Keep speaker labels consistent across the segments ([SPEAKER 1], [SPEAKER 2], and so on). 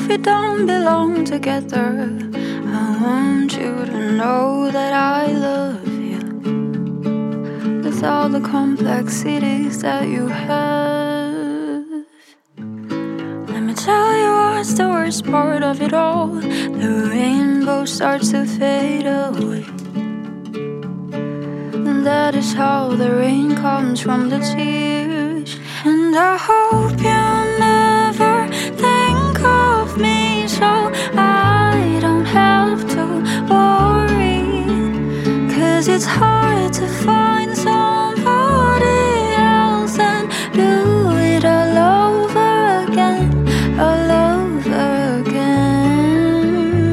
[SPEAKER 1] if we don't belong together, I want you to know that I love you, with all the complexities that you have. Let me tell you what's the worst part of it all. The rainbow starts to fade away, and that is how the rain comes from the tears. And I hope you never think of me, so I don't have to worry, 'cause it's hard to find somebody else and do it all over again, all over again.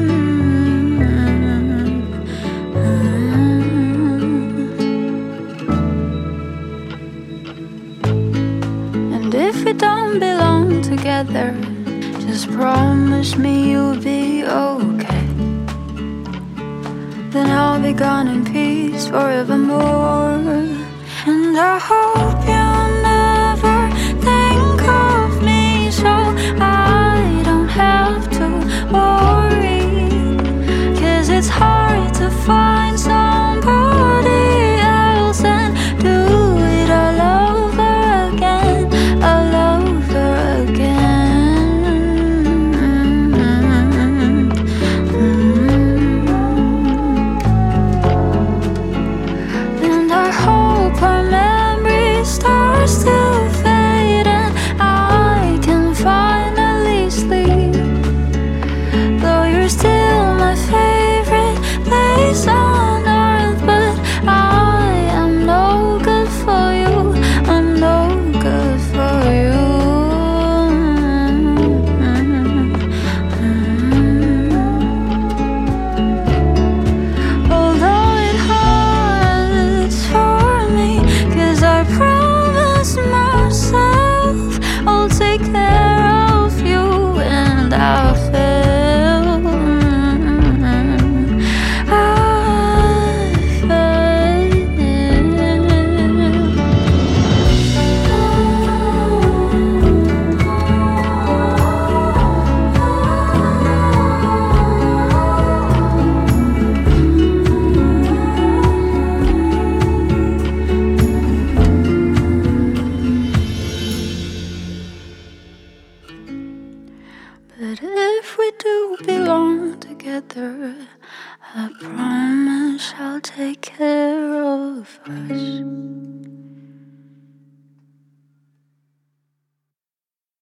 [SPEAKER 1] And if we don't belong together, just promise me you'll be okay. Then I'll be gone in peace forevermore. And I hope you never think of me, so I don't have to worry, 'cause it's hard to find somebody else and do it all over again, all over again. And I hope our memory starts to fade and I can finally sleep, though you're still my favorite place on earth. But I am no good for you, I'm no good for you. Although it hurts for me, 'cause I promised myself I'll take care of you, and I failed. But if we do belong together, I promise I'll take care of us.